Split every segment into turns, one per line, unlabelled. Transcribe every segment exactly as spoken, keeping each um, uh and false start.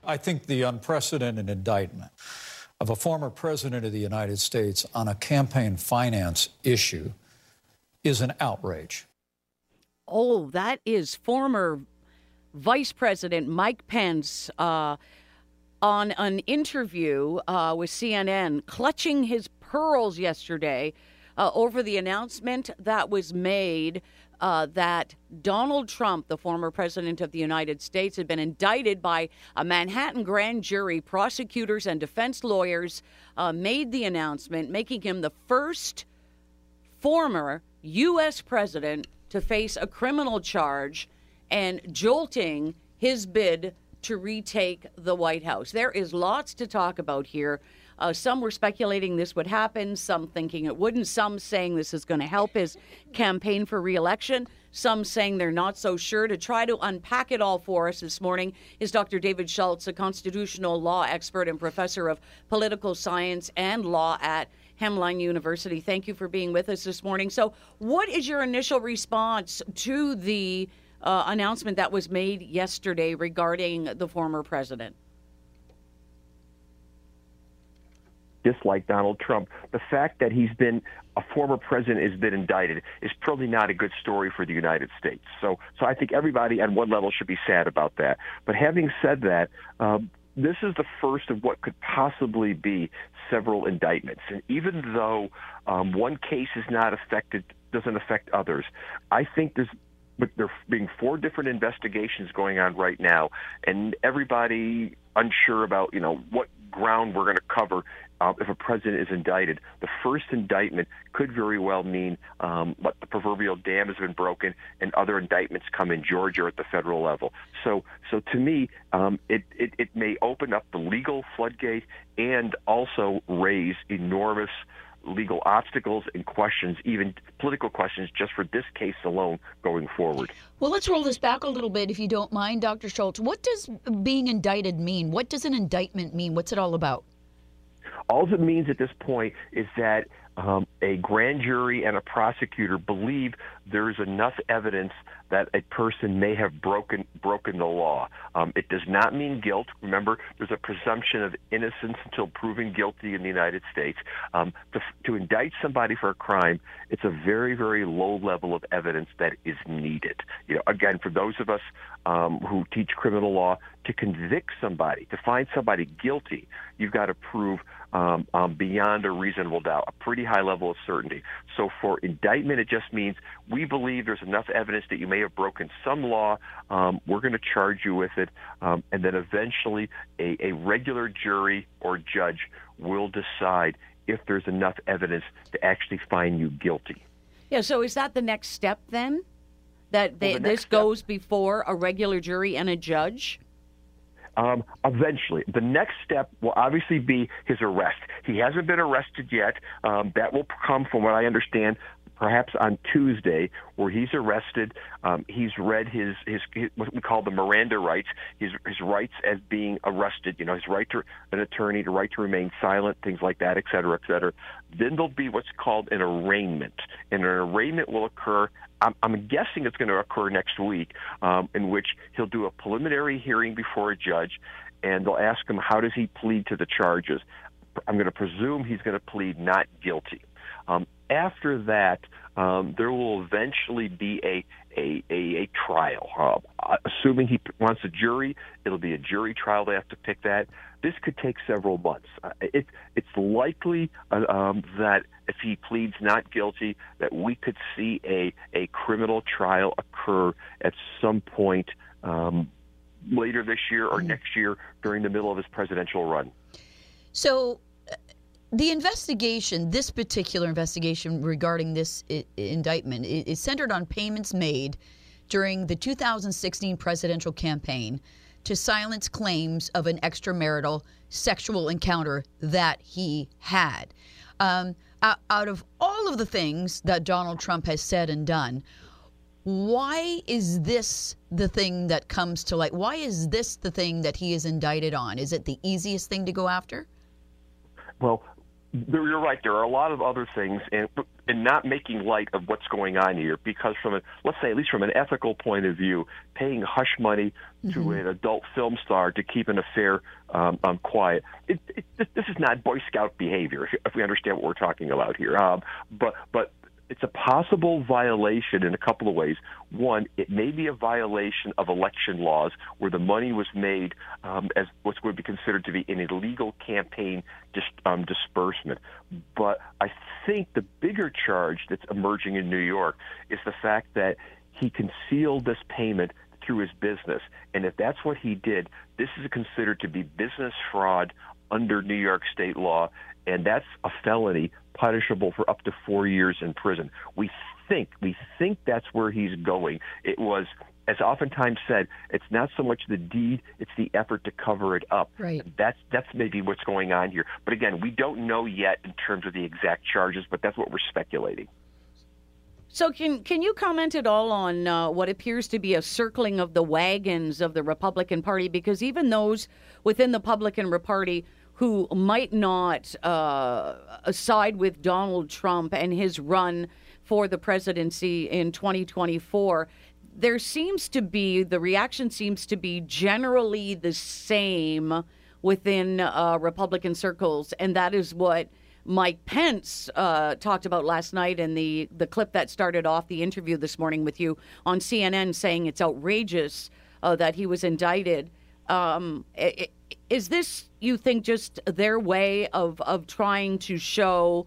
I think the unprecedented indictment of a former president of the United States on a campaign finance issue is an outrage.
Oh, that is former Vice President Mike Pence uh, on an interview uh, with C N N, clutching his pearls yesterday uh, over the announcement that was made uh, that Donald Trump, the former president of the United States, had been indicted by a Manhattan grand jury. Prosecutors and defense lawyers uh, made the announcement, making him the first former U S president to face a criminal charge and jolting his bid to retake the White House. There is lots to talk about here. Uh, some were speculating this would happen, some thinking it wouldn't, some saying this is going to help his campaign for re-election, some saying they're not so sure. To try to unpack it all for us this morning is Doctor David Schultz, a constitutional law expert and professor of political science and law at Hemline University. Thank you for being with us this morning. So what is your initial response to the uh, announcement that was made yesterday regarding the former president?
Dislike Donald Trump. The fact that he's been a former president has been indicted is probably not a good story for the United States. So, so I think everybody on one level should be sad about that. But having said that, um, this is the first of what could possibly be several indictments. And even though um, one case is not affected, doesn't affect others, I think there's but there being four different investigations going on right now, and everybody unsure about, you know, what ground we're going to cover uh, if a president is indicted. The first indictment could very well mean um, what the proverbial dam has been broken, and other indictments come in Georgia or at the federal level. So, so to me, um, it, it it may open up the legal floodgate and also raise enormous legal obstacles and questions, even political questions, just for this case alone going forward.
Well, let's roll this back a little bit, if you don't mind, Doctor Schultz. What does being indicted mean? What does an indictment mean? What's it all about?
All it means at this point is that um, a grand jury and a prosecutor believe there is enough evidence that a person may have broken broken the law. Um, it does not mean guilt. Remember, there's a presumption of innocence until proven guilty in the United States. Um, to, to indict somebody for a crime, it's a very, very low level of evidence that is needed. You know, again, for those of us um, who teach criminal law, to convict somebody, to find somebody guilty, you've got to prove um, um, beyond a reasonable doubt, a pretty high level of certainty. So for indictment, it just means we believe there's enough evidence that you may have broken some law. Um, we're going to charge you with it. Um, and then eventually a, a regular jury or judge will decide if there's enough evidence to actually find you guilty.
Yeah, so is that the next step then? That they,
well, the
this
step,
goes before a regular jury and a judge?
Um, eventually. The next step will obviously be his arrest. He hasn't been arrested yet. Um, that will come, from what I understand, perhaps on Tuesday, where he's arrested. Um, he's read his, his, his what we call the Miranda rights, his his rights as being arrested, you know, his right to an attorney, the right to remain silent, things like that, et cetera, et cetera. Then there'll be what's called an arraignment. And an arraignment will occur, I'm, I'm guessing it's going to occur next week, um, in which he'll do a preliminary hearing before a judge, and they'll ask him, how does he plead to the charges? I'm going to presume he's going to plead not guilty. Um, after that, um, there will eventually be a a, a, a trial. Uh, assuming he wants a jury, it'll be a jury trial. They have to pick that. This could take several months. Uh, it, it's likely uh, um, that if he pleads not guilty, that we could see a, a criminal trial occur at some point um, later this year or next year during the middle of his presidential run.
So the investigation, this particular investigation regarding this I- indictment, is centered on payments made during the two thousand sixteen presidential campaign to silence claims of an extramarital sexual encounter that he had. Um, out of all of the things that Donald Trump has said and done, why is this the thing that comes to light? Why is this the thing that he is indicted on? Is it the easiest thing to go after?
Well, There- You're right. There are a lot of other things, and and not making light of what's going on here, because from a, let's say, at least from an ethical point of view, paying hush money to
Mm-hmm.
an adult film star to keep an affair um, um, quiet, it, it, this is not Boy Scout behavior, if, if we understand what we're talking about here. Um, but but. It's a possible violation in a couple of ways. One, it may be a violation of election laws where the money was made um, as what would be considered to be an illegal campaign dis- um, disbursement. But I think the bigger charge that's emerging in New York is the fact that he concealed this payment through his business. And if that's what he did, this is considered to be business fraud under New York state law, and that's a felony punishable for up to four years in prison. We think, we think that's where he's going. It was, as oftentimes said, it's not so much the deed, it's the effort to cover it up.
Right.
That's that's maybe what's going on here. But again, we don't know yet in terms of the exact charges, but that's what we're speculating.
So can can you comment at all on uh, what appears to be a circling of the wagons of the Republican Party? Because even those within the Republican Party who might not uh, side with Donald Trump and his run for the presidency in twenty twenty-four, there seems to be, the reaction seems to be generally the same within uh, Republican circles, and that is what Mike Pence uh, talked about last night in the, the clip that started off the interview this morning with you on C N N, saying it's outrageous uh, that he was indicted. Um, it, is this, you think, just their way of, of trying to show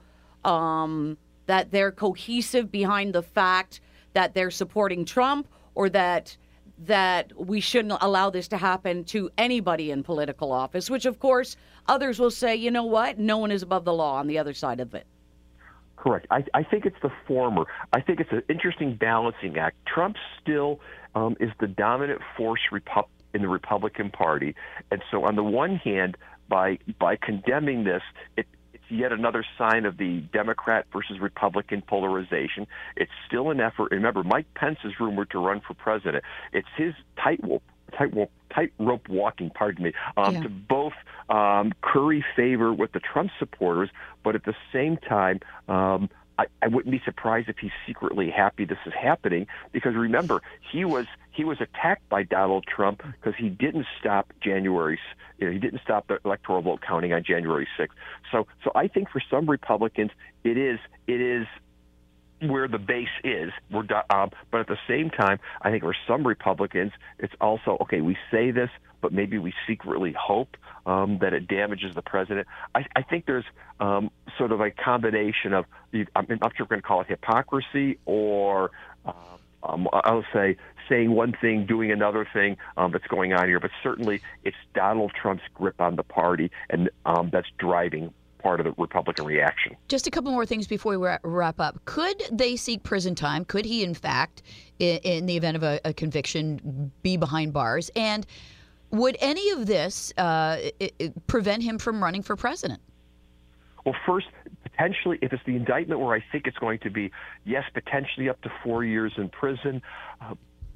um, that they're cohesive behind the fact that they're supporting Trump, or that that we shouldn't allow this to happen to anybody in political office, which, of course, others will say, you know what, no one is above the law on the other side of it?
Correct. I, I think it's the former. I think it's an interesting balancing act. Trump still um, is the dominant force Repu- in the Republican Party. And so on the one hand, by by condemning this, it, it's yet another sign of the Democrat versus Republican polarization. It's still an effort. Remember, Mike Pence is rumored to run for president. It's his tightrope tightrope tightrope walking, pardon me, um,
Yeah.
to both um, curry favor with the Trump supporters, but at the same time, um, I, I wouldn't be surprised if he's secretly happy this is happening, because remember, he was he was attacked by Donald Trump because he didn't stop January, you know, he didn't stop the electoral vote counting on January sixth. So, so I think for some Republicans, it is it is where the base is. We're, um, but at the same time, I think for some Republicans, it's also, okay, we say this, but maybe we secretly hope um, that it damages the president. I, I think there's um, sort of a combination of, I'm not sure we're going to call it hypocrisy, or uh, um, I'll say saying one thing, doing another thing um, that's going on here. But certainly it's Donald Trump's grip on the party, and um, that's driving part of the Republican reaction.
Just a couple more things before we wrap, wrap up. Could they seek prison time? Could he, in fact, in, in the event of a, a conviction, be behind bars? And would any of this uh, it, it prevent him from running for president?
Well, first, potentially, if it's the indictment where I think it's going to be, yes, potentially up to four years in prison. Uh,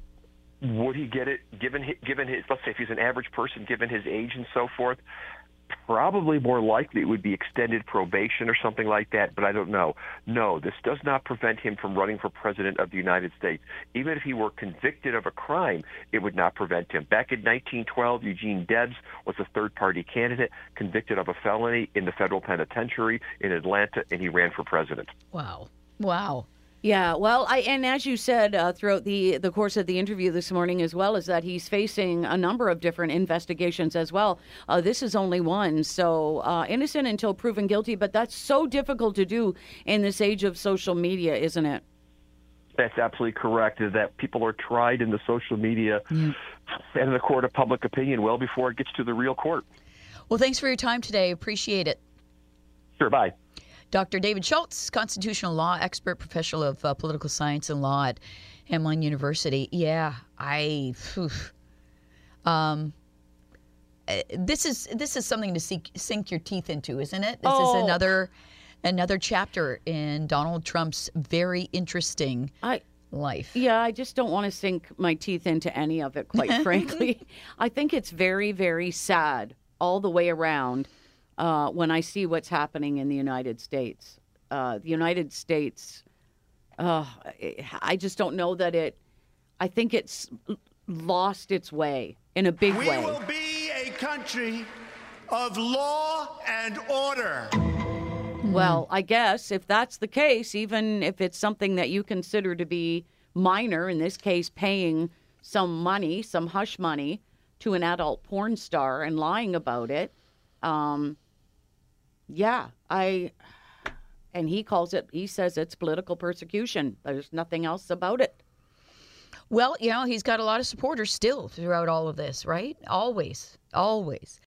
would he get it, given his, given his, let's say if he's an average person, given his age and so forth? Probably more likely it would be extended probation or something like that, but I don't know. No, this does not prevent him from running for president of the United States. Even if he were convicted of a crime, it would not prevent him. Back in nineteen twelve, Eugene Debs was a third-party candidate convicted of a felony in the federal penitentiary in Atlanta, and he ran for president.
Wow. Wow.
Yeah, well, I and as you said uh, throughout the, the course of the interview this morning as well, is that he's facing a number of different investigations as well. Uh, this is only one, so uh, innocent until proven guilty, but that's so difficult to do in this age of social media, isn't it?
That's absolutely correct, is that people are tried in the social media
Yeah.
and in the court of public opinion well before it gets to the real court.
Well, thanks for your time today. Appreciate it.
Sure, bye.
Doctor David Schultz, constitutional law expert, professor of uh, political science and law at Hamline University. Yeah, I. Whew. Um, uh, this is this is something to seek, sink your teeth into, isn't it? This
Oh.
is another another chapter in Donald Trump's very interesting
I
life.
Yeah, I just don't want to sink my teeth into any of it, quite frankly. I think it's very, very sad all the way around. uh, when I see what's happening in the United States. Uh, the United States, uh, I just don't know that it, I think it's lost its way in a big
we
way.
We will be a country of law and order.
Well, I guess if that's the case, even if it's something that you consider to be minor, in this case, paying some money, some hush money to an adult porn star and lying about it, um, yeah, I, and he calls it, he says it's political persecution. There's nothing else about it.
Well, you know, he's got a lot of supporters still throughout all of this, right? Always, always.